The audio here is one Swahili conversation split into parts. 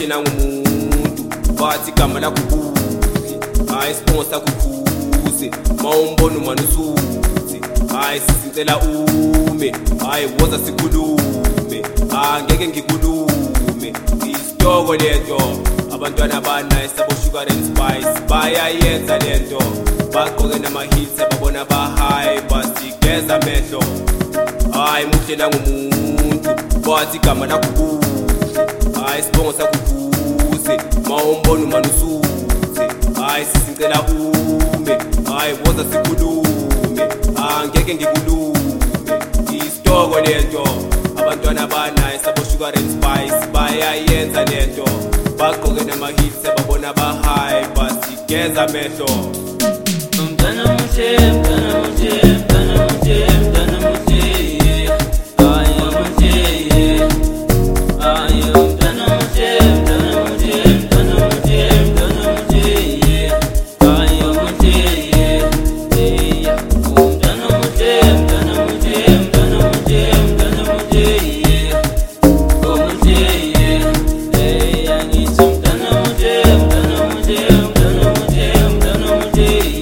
muhle nangumuntu bathi igama lakho kuhle hayi sponsor kukhuse mawumbona umani usuthi hayi sisicela ume hayi woza sikhulume angeke ngikhulume isitoko lento abantwana banice abo sugar and spice bayayenza lento bagqoke nama-hits ababona ba-high basigeza amehlo hayi muhle nangumuntu bathi igama lakho kuhle hayi sibongo sakho kuze mawumbona umani usuthi hayi sisicela ume hayi woza sikhulume angeke ngikhulume isitoko lento abantwana banice abo sugar and spice bayayenza lento bagqoke nama-hits ababona ba-high basigeza amehlo Mtana muche, mtana muche, mtana muche, mtana muche, aya muche, aya mtana muche, mtana muche, mtana muche, mtana muche, aya muche, yeah. Mtana muche, mtana muche, mtana muche, mtana muche, oh muche, yeah. Angithi mtana muche, mtana muche, mtana muche, mtana muche.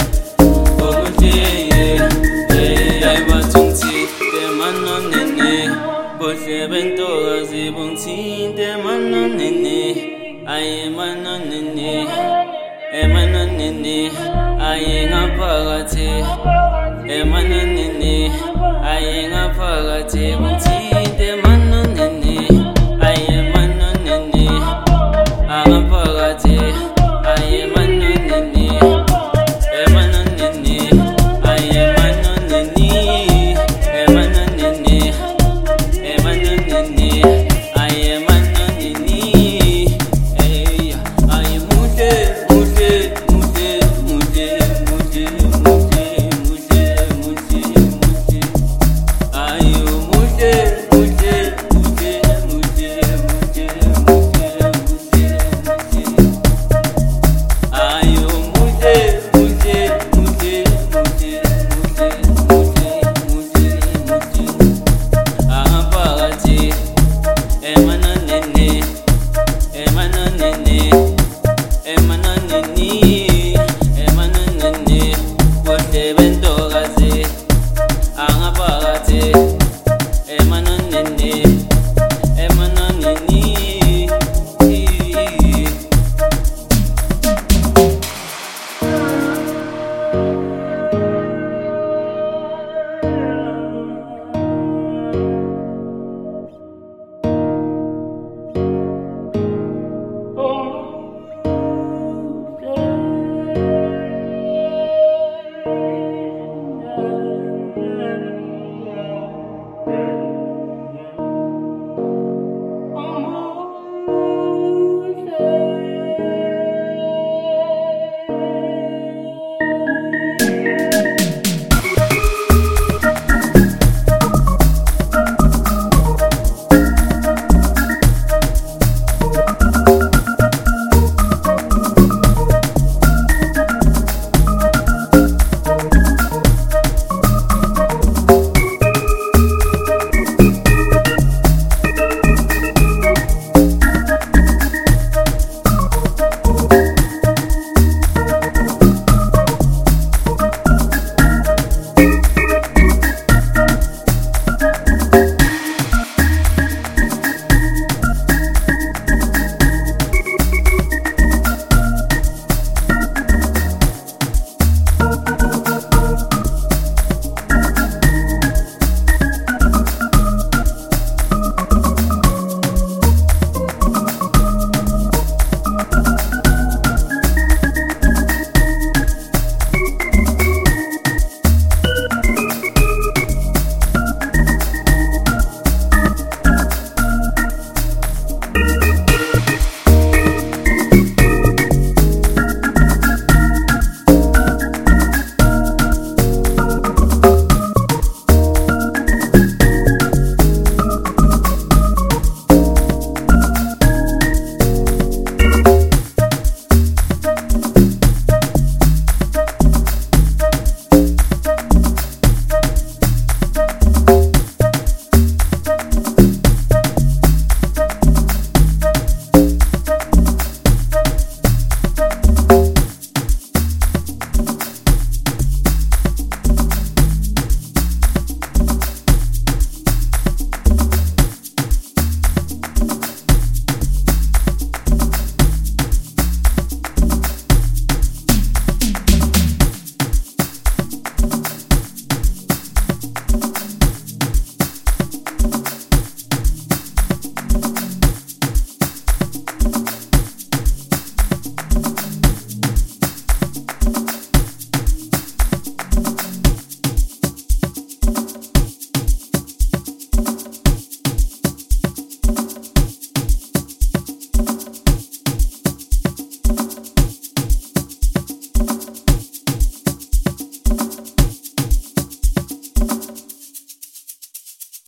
Bentokazi bungithinte manonene aye manonene emanonene aye ngaphakathi emanonene aye ngaphakathi bungithinte manonene aye manonene angaphakathi aye manonene emanonene aye manonene emanonene